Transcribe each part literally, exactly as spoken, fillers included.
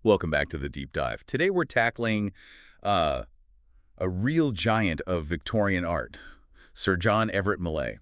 Welcome back to the Deep Dive. Today we're tackling uh, a real giant of Victorian art, Sir John Everett Millais.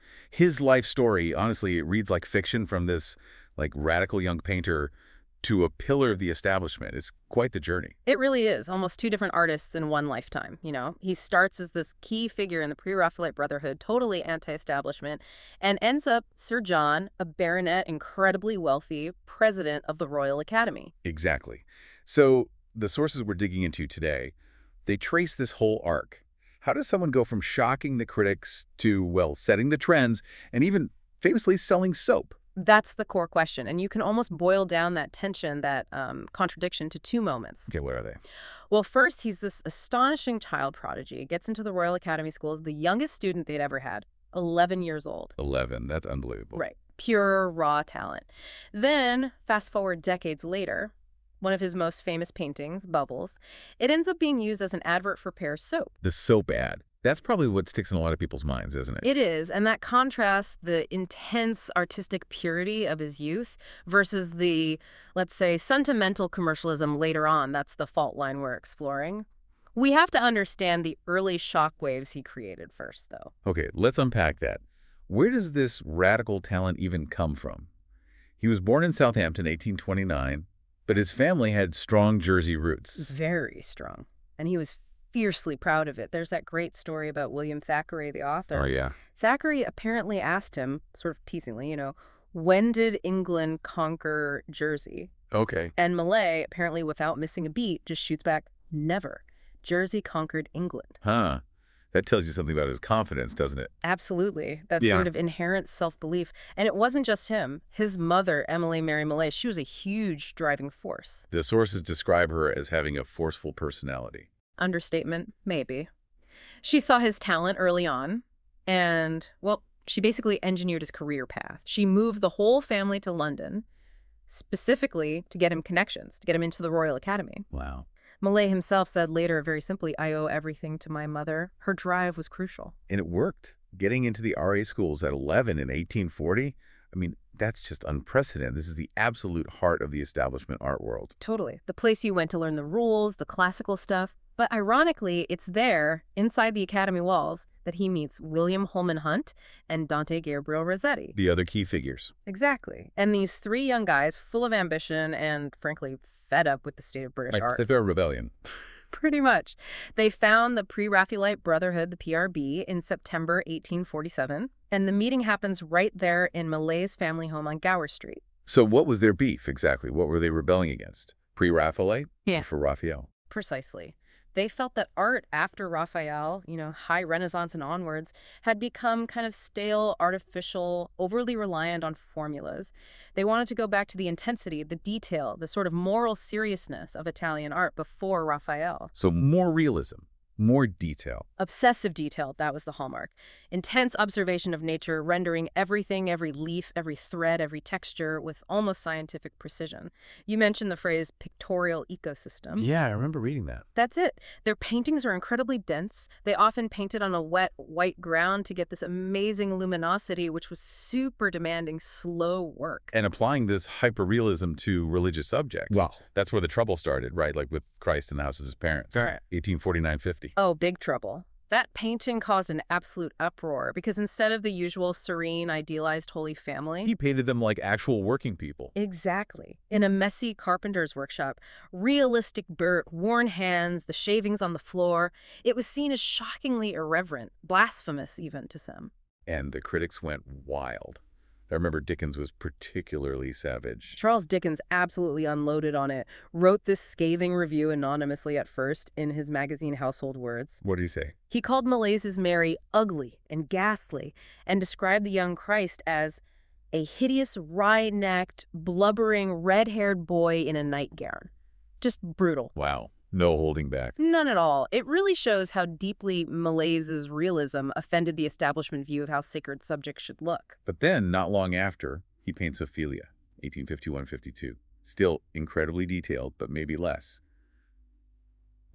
His life story, honestly, it reads like fiction from this like radical young painter to a pillar of the establishment. It's quite the journey. It really is. Almost two different artists in one lifetime, you know? He starts as this key figure in the Pre-Raphaelite Brotherhood, totally anti-establishment, and ends up Sir John, a baronet, incredibly wealthy, president of the Royal Academy. Exactly. So the sources we're digging into today, they trace this whole arc. How does someone go from shocking the critics to, well, setting the trends and even famously selling soap? That's the core question, and you can almost boil down that tension, that um, contradiction to two moments. Okay, what are they? Well, first, he's this astonishing child prodigy. Gets into the Royal Academy schools, the youngest student they'd ever had, eleven years old. eleven. That's unbelievable. Right. Pure, raw talent. Then, fast forward decades later, one of his most famous paintings, Bubbles, it ends up being used as an advert for Pear's soap. The soap ad. That's probably what sticks in a lot of people's minds, isn't it? It is, and that contrasts the intense artistic purity of his youth versus the, let's say, sentimental commercialism later on. That's the fault line we're exploring. We have to understand the early shockwaves he created first, though. Okay, let's unpack that. Where does this radical talent even come from? He was born in Southampton, eighteen twenty-nine, but his family had strong Jersey roots. Very strong. And he was fiercely proud of it. There's that great story about William Thackeray, the author. Oh, yeah. Thackeray apparently asked him, sort of teasingly, you know, when did England conquer Jersey? Okay. And Millais, apparently without missing a beat, just shoots back, never. Jersey conquered England. Huh. That tells you something about his confidence, doesn't it? Absolutely. That Yeah. sort of inherent self-belief. And it wasn't just him. His mother, Emily Mary Millais, she was a huge driving force. The sources describe her as having a forceful personality. Understatement, maybe. She saw his talent early on, and, well, she basically engineered his career path. She moved the whole family to London, specifically to get him connections, to get him into the Royal Academy. Wow. Millais himself said later, very simply, I owe everything to my mother. Her drive was crucial. And it worked. Getting into the R A schools at eleven in eighteen forty, I mean, that's just unprecedented. This is the absolute heart of the establishment art world. Totally. The place you went to learn the rules, the classical stuff. But ironically, it's there, inside the Academy walls, that he meets William Holman Hunt and Dante Gabriel Rossetti. The other key figures. Exactly. And these three young guys, full of ambition and, frankly, fed up with the state of British Like art. Civil Rebellion. Pretty much. They found the Pre-Raphaelite Brotherhood, the P R B, in September eighteen forty-seven. And the meeting happens right there in Millais' family home on Gower Street. So what was their beef, exactly? What were they rebelling against? Pre-Raphaelite? Yeah. Or for Raphael? Precisely. They felt that art after Raphael, you know, high Renaissance and onwards, had become kind of stale, artificial, overly reliant on formulas. They wanted to go back to the intensity, the detail, the sort of moral seriousness of Italian art before Raphael. So more realism, more detail. Obsessive detail, that was the hallmark. Intense observation of nature, rendering everything, every leaf, every thread, every texture with almost scientific precision. You mentioned the phrase pictorial ecosystem. Yeah, I remember reading that. That's it. Their paintings are incredibly dense. They often painted on a wet, white ground to get this amazing luminosity, which was super demanding, slow work. And applying this hyperrealism to religious subjects. Wow. That's where the trouble started, right? Like with Christ in the house of his parents. Right. eighteen forty-nine fifty. Oh, big trouble. That painting caused an absolute uproar because instead of the usual serene, idealized Holy Family... He painted them like actual working people. Exactly. In a messy carpenter's workshop, realistic dirt, worn hands, the shavings on the floor, it was seen as shockingly irreverent, blasphemous even to some. And the critics went wild. I remember Dickens was particularly savage. Charles Dickens absolutely unloaded on it, wrote this scathing review anonymously at first in his magazine Household Words. What did he say? He called Millais' Mary ugly and ghastly and described the young Christ as a hideous, wry-necked, blubbering, red-haired boy in a nightgown. Just brutal. Wow. No holding back. None at all. It really shows how deeply Millais' realism offended the establishment view of how sacred subjects should look. But then, not long after, he paints Ophelia, eighteen fifty-one fifty-two. Still incredibly detailed, but maybe less.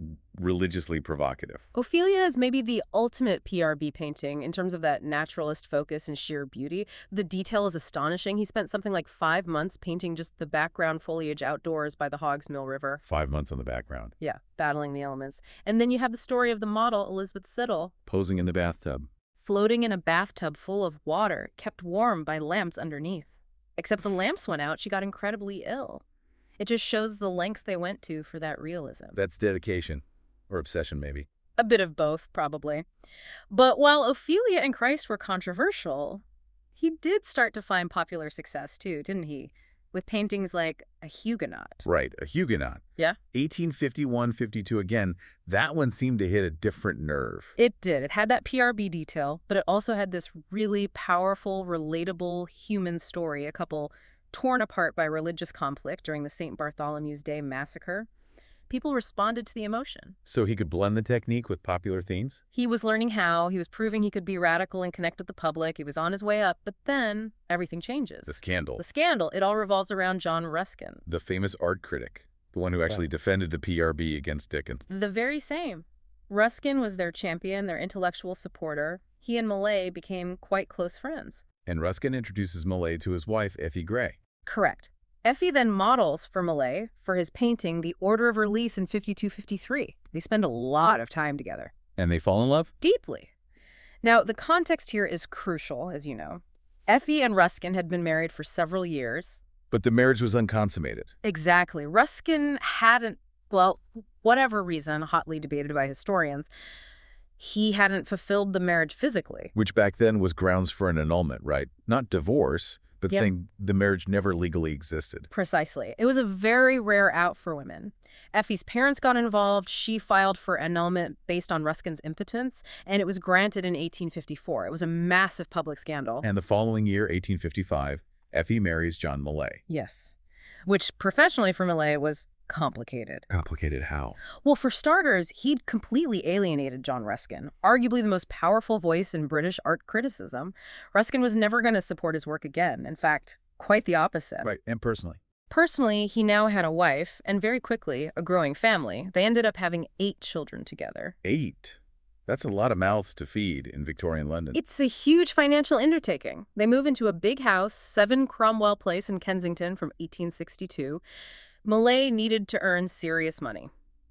religiously provocative. Ophelia is maybe the ultimate P R B painting in terms of that naturalist focus and sheer beauty. The detail is astonishing. He spent something like five months painting just the background foliage outdoors by the Hogs Mill River. Five months on the background. Yeah, battling the elements. And then you have the story of the model, Elizabeth Siddal, Posing in the bathtub. floating in a bathtub full of water, kept warm by lamps underneath. Except the lamps went out, she got incredibly ill. It just shows the lengths they went to for that realism. That's dedication. Or obsession, maybe. A bit of both, probably. But while Ophelia and Christ were controversial, he did start to find popular success too, didn't he? With paintings like A Huguenot. Right, A Huguenot. Yeah? eighteen fifty-one fifty-two again, that one seemed to hit a different nerve. It did. It had that P R B detail, but it also had this really powerful, relatable human story, a couple torn apart by religious conflict during the Saint Bartholomew's Day massacre. People responded to the emotion. So he could blend the technique with popular themes? He was learning how. He was proving he could be radical and connect with the public. He was on his way up, but then everything changes. The scandal. The scandal. It all revolves around John Ruskin. The famous art critic. The one who actually yeah. defended the P R B against Dickens. The very same. Ruskin was their champion, their intellectual supporter. He and Millay became quite close friends. And Ruskin introduces Millay to his wife, Effie Gray. Correct. Effie then models for Millay for his painting The Order of Release in fifty-two fifty-three. They spend a lot of time together. And they fall in love? Deeply. Now, the context here is crucial, as you know. Effie and Ruskin had been married for several years. But the marriage was unconsummated. Exactly. Ruskin hadn't, well, whatever reason, hotly debated by historians, he hadn't fulfilled the marriage physically. Which back then was grounds for an annulment, right? Not divorce, but Yep. saying the marriage never legally existed. Precisely. It was a very rare out for women. Effie's parents got involved. She filed for annulment based on Ruskin's impotence, and it was granted in eighteen fifty-four. It was a massive public scandal. And the following year, eighteen fifty-five, Effie marries John Millay. Yes. Which professionally for Millay was complicated. Complicated how? Well, for starters, he'd completely alienated John Ruskin, arguably the most powerful voice in British art criticism. Ruskin was never going to support his work again. In fact, quite the opposite. Right, and personally? Personally, he now had a wife, and very quickly, a growing family. They ended up having eight children together. Eight? That's a lot of mouths to feed in Victorian London. It's a huge financial undertaking. They move into a big house, seven Cromwell Place in Kensington from eighteen sixty-two. Millay needed to earn serious money.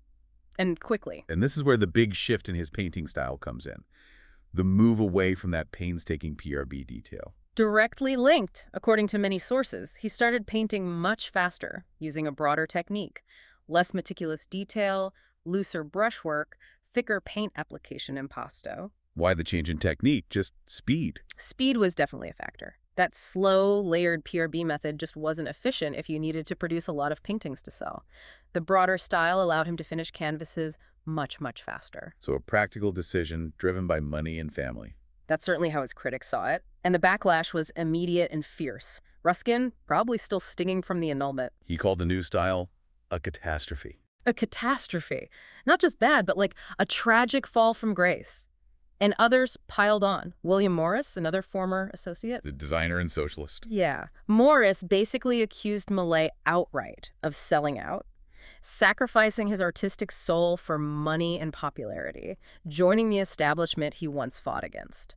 And quickly. And this is where the big shift in his painting style comes in. The move away from that painstaking P R B detail. Directly linked, according to many sources. He started painting much faster, using a broader technique. Less meticulous detail, looser brushwork, thicker paint application impasto. Why the change in technique? Just speed. Speed was definitely a factor. That slow, layered P R B method just wasn't efficient if you needed to produce a lot of paintings to sell. The broader style allowed him to finish canvases much, much faster. So a practical decision driven by money and family. That's certainly how his critics saw it. And the backlash was immediate and fierce. Ruskin probably still stinging from the annulment. He called the new style a catastrophe. A catastrophe. Not just bad, but like a tragic fall from grace. And others piled on. William Morris, another former associate. The designer and socialist. Yeah. Morris basically accused Millay outright of selling out, sacrificing his artistic soul for money and popularity, joining the establishment he once fought against.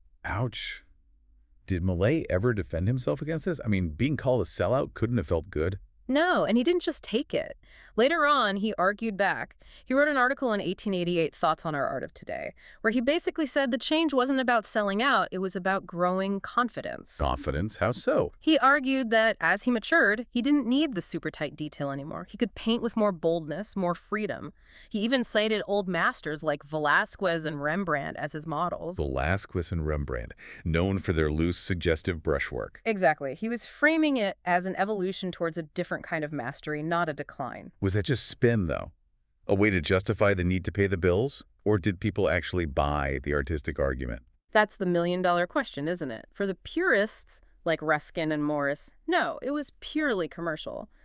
Ouch. Did Millay ever defend himself against this? I mean, being called a sellout couldn't have felt good. No, and he didn't just take it. Later on, he argued back. He wrote an article in eighteen eighty-eight, Thoughts on Our Art of Today, where he basically said the change wasn't about selling out, it was about growing confidence. Confidence? How so? He argued that as he matured, he didn't need the super tight detail anymore. He could paint with more boldness, more freedom. He even cited old masters like Velázquez and Rembrandt as his models. Velázquez and Rembrandt, known for their loose, suggestive brushwork. Exactly. He was framing it as an evolution towards a different kind of mastery, not a decline. Was that just spin, though? A way to justify the need to pay the bills? Or did people actually buy the artistic argument? That's the million-dollar question, isn't it? For the purists, like Ruskin and Morris, no, it was purely commercial.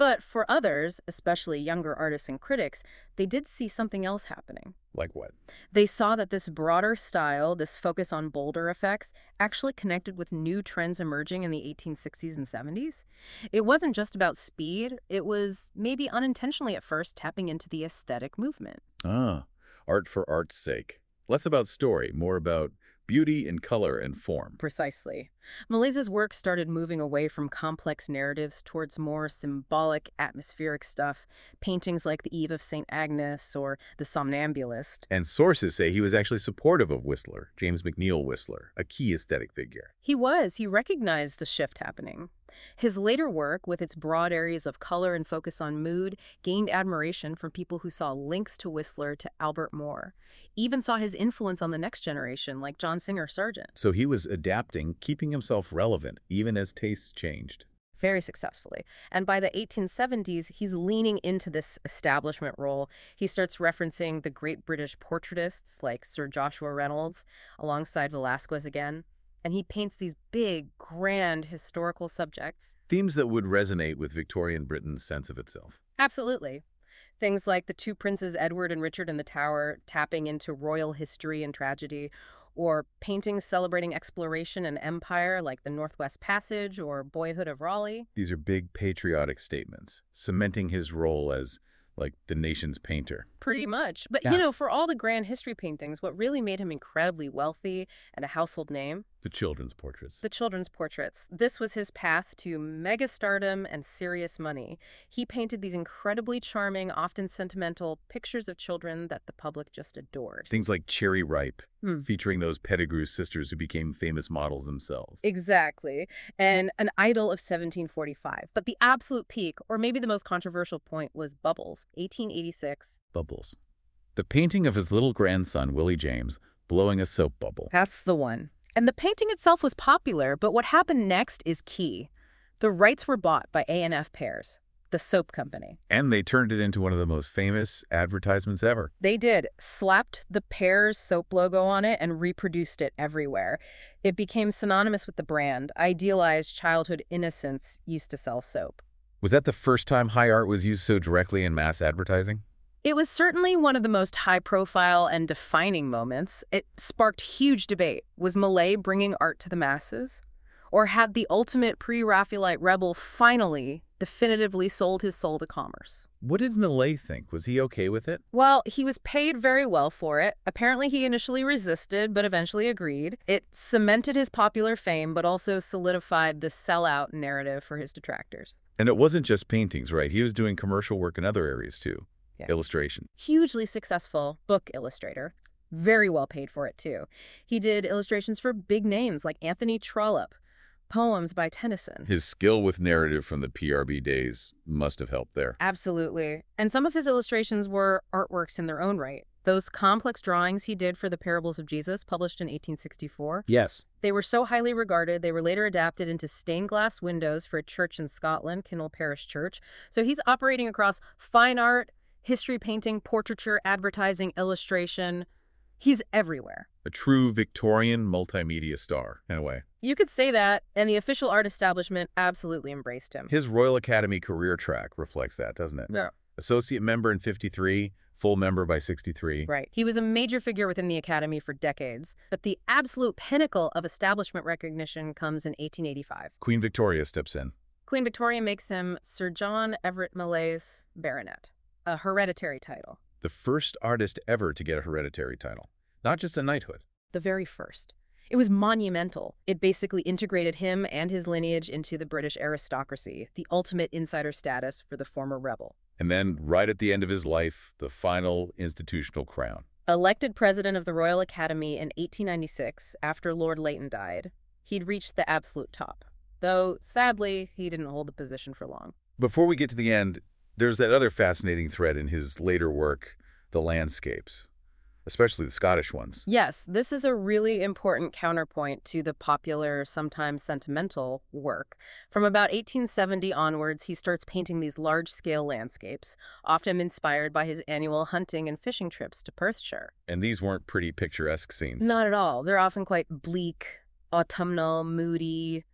But for others, especially younger artists and critics, they did see something else happening. Like what? They saw that this broader style, this focus on bolder effects, actually connected with new trends emerging in the eighteen sixties and seventies. It wasn't just about speed, it was, maybe unintentionally at first, tapping into the aesthetic movement. Ah, art for art's sake. Less about story, more about beauty and color and form. Precisely. Malais's work started moving away from complex narratives towards more symbolic, atmospheric stuff, paintings like The Eve of Saint Agnes or The Somnambulist. And sources say he was actually supportive of Whistler, James McNeill Whistler, a key aesthetic figure. He was. He recognized the shift happening. His later work, with its broad areas of color and focus on mood, gained admiration from people who saw links to Whistler to Albert Moore, even saw his influence on the next generation, like John Singer Sargent. So he was adapting, keeping himself relevant, even as tastes changed. Very successfully. And by the eighteen seventies, he's leaning into this establishment role. He starts referencing the great British portraitists like Sir Joshua Reynolds, alongside Velázquez again. And he paints these big, grand historical subjects. Themes that would resonate with Victorian Britain's sense of itself. Absolutely. Things like the two princes, Edward and Richard in the Tower, tapping into royal history and tragedy, or paintings celebrating exploration and empire like the Northwest Passage or Boyhood of Raleigh. These are big patriotic statements, cementing his role as, like, the nation's painter. Pretty much. But, Yeah. you know, for all the grand history paintings, what really made him incredibly wealthy and a household name? The children's portraits. The children's portraits. This was his path to megastardom and serious money. He painted these incredibly charming, often sentimental pictures of children that the public just adored. Things like Cherry Ripe, Hmm. featuring those Pettigrew sisters who became famous models themselves. Exactly. And an idol of seventeen forty-five. But the absolute peak, or maybe the most controversial point, was Bubbles, eighteen eighty-six. Bubbles. The painting of his little grandson, Willie James, blowing a soap bubble. That's the one. And the painting itself was popular, but what happened next is key. The rights were bought by A and F Pears, the soap company. And they turned it into one of the most famous advertisements ever. They did, slapped the Pears soap logo on it and reproduced it everywhere. It became synonymous with the brand. Idealized childhood innocence used to sell soap. Was that the first time high art was used so directly in mass advertising? It was certainly one of the most high-profile and defining moments. It sparked huge debate. Was Millais bringing art to the masses? Or had the ultimate pre-Raphaelite rebel finally, definitively sold his soul to commerce? What did Millais think? Was he okay with it? Well, he was paid very well for it. Apparently he initially resisted, but eventually agreed. It cemented his popular fame, but also solidified the sellout narrative for his detractors. And it wasn't just paintings, right? He was doing commercial work in other areas, too. Yeah. Illustration. Hugely successful book illustrator. Very well paid for it, too. He did illustrations for big names like Anthony Trollope, poems by Tennyson. His skill with narrative from the P R B days must have helped there. Absolutely. And some of his illustrations were artworks in their own right. Those complex drawings he did for the Parables of Jesus, published in eighteen sixty-four, Yes. they were so highly regarded, they were later adapted into stained glass windows for a church in Scotland, Kinnell Parish Church. So he's operating across fine art, history painting, portraiture, advertising, illustration. He's everywhere. A true Victorian multimedia star, in a way. You could say that, and the official art establishment absolutely embraced him. His Royal Academy career track reflects that, doesn't it? Yeah. Associate member in fifty-three, full member by sixty-three. Right. He was a major figure within the Academy for decades, but the absolute pinnacle of establishment recognition comes in eighteen eighty-five. Queen Victoria steps in. Queen Victoria makes him Sir John Everett Millais Baronet, a hereditary title. The first artist ever to get a hereditary title. Not just a knighthood. The very first. It was monumental. It basically integrated him and his lineage into the British aristocracy, the ultimate insider status for the former rebel. And then, right at the end of his life, the final institutional crown. Elected president of the Royal Academy in eighteen ninety-six, after Lord Leighton died, he'd reached the absolute top. Though, sadly, he didn't hold the position for long. Before we get to the end, there's that other fascinating thread in his later work, the landscapes, especially the Scottish ones. Yes, this is a really important counterpoint to the popular, sometimes sentimental work. From about eighteen seventy onwards, he starts painting these large-scale landscapes, often inspired by his annual hunting and fishing trips to Perthshire. And these weren't pretty picturesque scenes. Not at all. They're often quite bleak, autumnal, moody,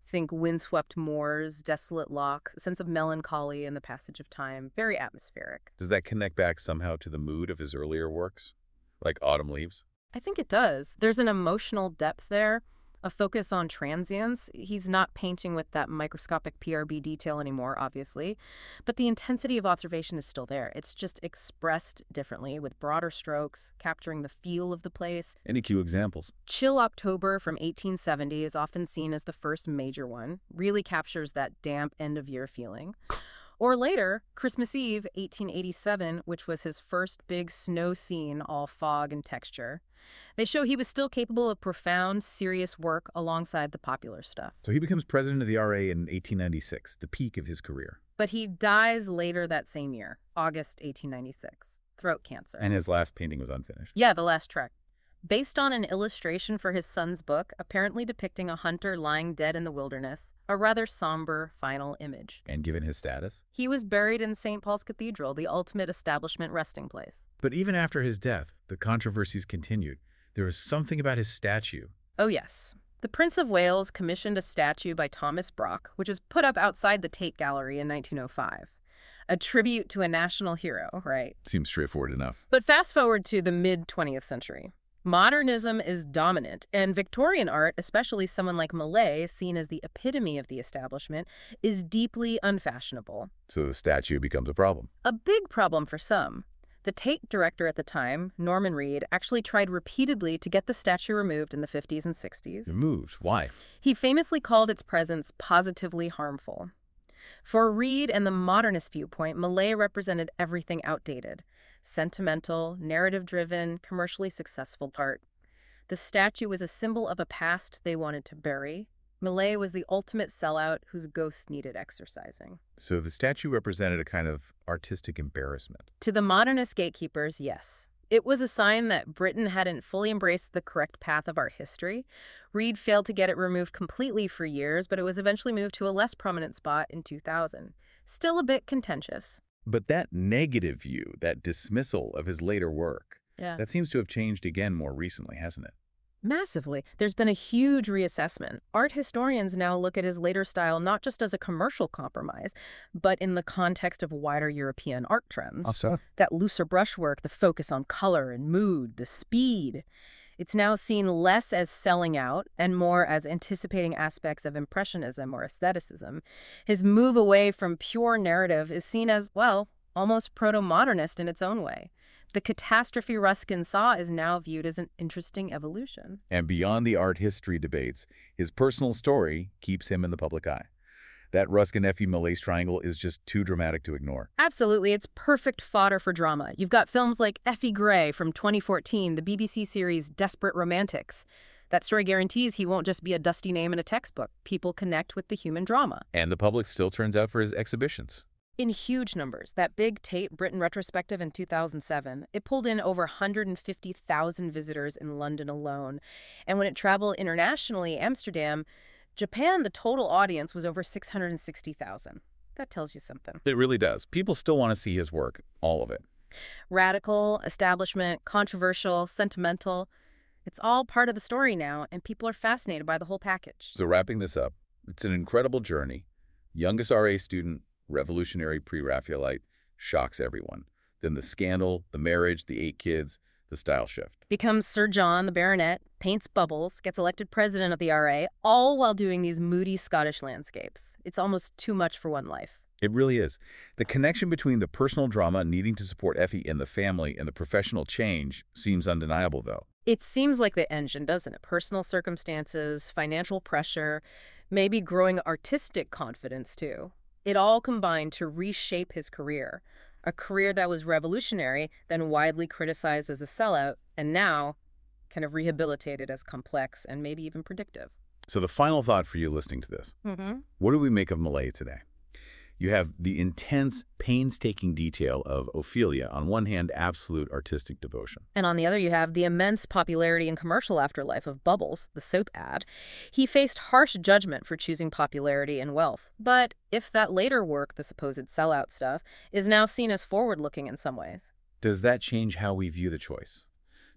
Think windswept moors, desolate loch, a sense of melancholy and the passage of time. Very atmospheric. Does that connect back somehow to the mood of his earlier works, like Autumn Leaves? I think it does. There's an emotional depth there, a focus on transience. He's not painting with that microscopic P R B detail anymore, obviously, but the intensity of observation is still there. It's just expressed differently with broader strokes, capturing the feel of the place. Any cue examples? Chill October from eighteen seventy is often seen as the first major one, really captures that damp end-of-year feeling. Or later, Christmas Eve, eighteen eighty-seven, which was his first big snow scene, all fog and texture. They show he was still capable of profound, serious work alongside the popular stuff. So he becomes president of the R A in eighteen ninety-six, the peak of his career. But he dies later that same year, August eighteen ninety-six, throat cancer. And his last painting was unfinished. Yeah, the last trek. Based on an illustration for his son's book, apparently depicting a hunter lying dead in the wilderness, a rather somber final image. And given his status? He was buried in Saint Paul's Cathedral, the ultimate establishment resting place. But even after his death, the controversies continued. There was something about his statue. Oh, yes. The Prince of Wales commissioned a statue by Thomas Brock, which was put up outside the Tate Gallery in nineteen oh five. A tribute to a national hero, right? Seems straightforward enough. But fast forward to the mid-twentieth century. Modernism is dominant, and Victorian art, especially someone like Millais, seen as the epitome of the establishment, is deeply unfashionable. So the statue becomes a problem. A big problem for some. The Tate director at the time, Norman Reed, actually tried repeatedly to get the statue removed in the fifties and sixties. Removed? Why? He famously called its presence positively harmful. For Reed and the modernist viewpoint, Millais represented everything outdated. Sentimental, narrative-driven, commercially successful art. The statue was a symbol of a past they wanted to bury. Millais was the ultimate sellout whose ghost needed exorcising. So the statue represented a kind of artistic embarrassment. To the modernist gatekeepers, yes. It was a sign that Britain hadn't fully embraced the correct path of art history. Reed failed to get it removed completely for years, but it was eventually moved to a less prominent spot in two thousand. Still a bit contentious. But that negative view, that dismissal of his later work, Yeah. that seems to have changed again more recently, hasn't it? Massively. There's been a huge reassessment. Art historians now look at his later style not just as a commercial compromise, but in the context of wider European art trends. so? That looser brushwork, the focus on color and mood, the speed. It's now seen less as selling out and more as anticipating aspects of Impressionism or aestheticism. His move away from pure narrative is seen as, well, almost proto-modernist in its own way. The catastrophe Ruskin saw is now viewed as an interesting evolution. And beyond the art history debates, his personal story keeps him in the public eye. That Ruskin-Effie Millais triangle is just too dramatic to ignore. Absolutely, it's perfect fodder for drama. You've got films like Effie Gray from twenty fourteen, the B B C series Desperate Romantics. That story guarantees he won't just be a dusty name in a textbook. People connect with the human drama. And the public still turns out for his exhibitions. In huge numbers. That big Tate Britain retrospective in two thousand seven, it pulled in over one hundred fifty thousand visitors in London alone. And when it traveled internationally, Amsterdam, Japan, the total audience was over six hundred sixty thousand. That tells you something. It really does. People still want to see his work, all of it. Radical, establishment, controversial, sentimental. It's all part of the story now, and people are fascinated by the whole package. So wrapping this up, it's an incredible journey. Youngest R A student, revolutionary pre-Raphaelite, shocks everyone. Then the scandal, the marriage, the eight kids, the style shift. Becomes Sir John, the baronet, paints bubbles, gets elected president of the R A, all while doing these moody Scottish landscapes. It's almost too much for one life. It really is. The connection between the personal drama needing to support Effie and the family and the professional change seems undeniable, though. It seems like the engine, doesn't it? Personal circumstances, financial pressure, maybe growing artistic confidence, too. It all combined to reshape his career. A career that was revolutionary, then widely criticized as a sellout, and now kind of rehabilitated as complex and maybe even predictive. So the final thought for you listening to this. Mm-hmm. What do we make of Millais today? You have the intense, painstaking detail of Ophelia, on one hand, absolute artistic devotion. And on the other, you have the immense popularity and commercial afterlife of Bubbles, the soap ad. He faced harsh judgment for choosing popularity and wealth. But if that later work, the supposed sellout stuff, is now seen as forward-looking in some ways. Does that change how we view the choice?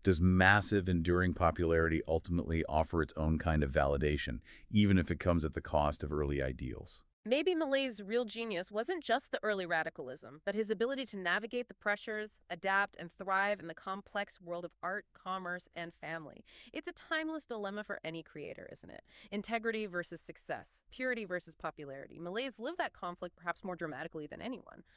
Does massive, enduring popularity ultimately offer its own kind of validation, even if it comes at the cost of early ideals? Maybe Malay's real genius wasn't just the early radicalism, but his ability to navigate the pressures, adapt, and thrive in the complex world of art, commerce, and family. It's a timeless dilemma for any creator, isn't it? Integrity versus success, purity versus popularity. Malay's lived that conflict perhaps more dramatically than anyone.